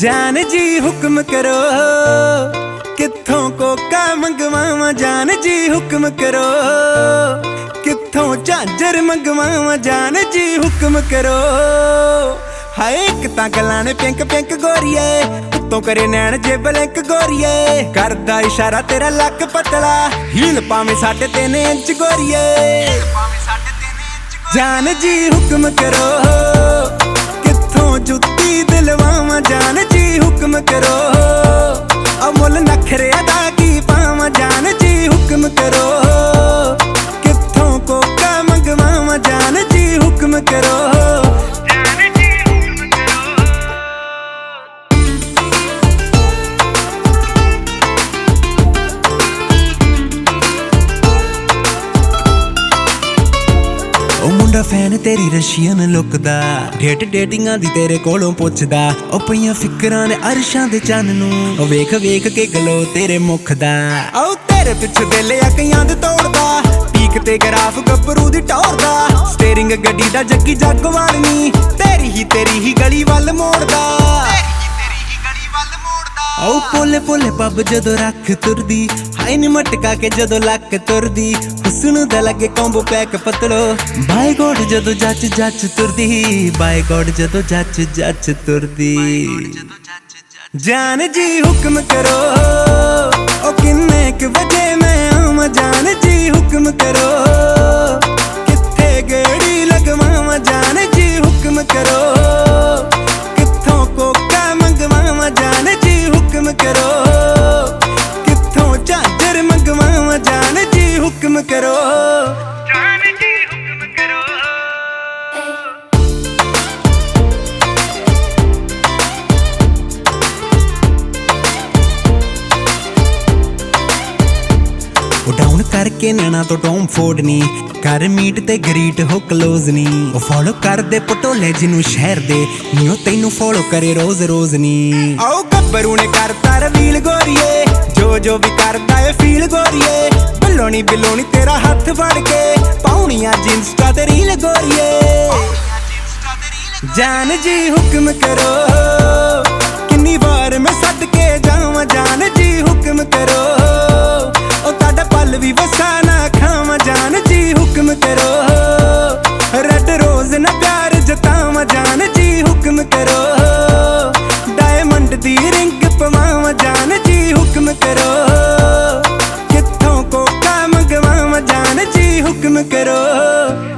जान जी हुक्म करो, कित्थों कोका मंगवावा। जान जी हुक्म करो, कित्थों झांजर मंगवावा। जान जी हुक्म करो। हाय एक तां गल्लां ने पिंक पिंक गोरीए, उत्तों करे नैन जे ब्लैंक गोरीए। करदा इशारा तेरा लक पतला, हील पावे 3.5 इंच गोरीए। जान जी हुक्म करो, कित्थों जुत्ती दिलवावा। जान जी हुक्म करो, अमुल नखरे दा की पावा। जान जी हुक्म करो, कित्थों कोका मंगवावा। जान जी हुक्म करो। मुंडा फैन तेरी रशियन लुक दा, डेटिंगां दी तेरे कोलों पुछदा। ओ पईयां फिकरां ने अरशां दे चन्न नूं, ओ वेख वेख के गलो तेरे मुख दा। ओ तेरे पिछे दिल अखियां दे तोड़दा, पीक ते ग्राफ गब्बरू दी टोरदा। स्टीयरिंग गड्डी दा जग्गी जगवाल नी, तेरी ही गली वल मोड़दा। ओ पोले पोले पब जदों रख तुरदी, हाय नी मटका के जदों लक तुरदी। हुस्न दा लगे कॉम्बो पैक पतलो, बाय गॉड जदों जच तुरदी। बाय गॉड जदों जच तुरदी। जान जी हुक्म करो, ओ किन्ने क बजे मैं आवां। जान जी हुक्म करो, कित्थे गेड़ी लगवावां। जान जी हुक्म करो, कित्थों कोका मंगवावां। जान जी हुक्म करो, कित्थों झांजर मंगवावां। जान जी हुक्म करो। जान जी हुक्म करो। डाउन करके नैना तो टॉम फोड़नी, कर मीट ते ग्रीट हो क्लोज नी। ओ फॉलो कर दे पटोले जिन्नू शहर दे, नी ओ तैनू फॉलो करे रोज रोज नी। आओ गब्बरू ने करता रवील गोरीए, जो भी करदा है फील गोरीए। बिलोनी तेरा हाथ फड़ के, पाउनियां इंस्टा ते रील गोरीए। जान जी हुक्म करो, किन्नी बार मैं सद के जावां। जान जी हुक्म करो, ओ ताड़ा पल भी वसा ना खावां। जान जी हुक्म करो, रेड रोज ना प्यार जतावां। जान जी हुक्म करो, डायमंड दी रिंग पवावां। जान जी हुक्म करो, कित्थों कोका मंगवावां। जान जी हुक्म करो।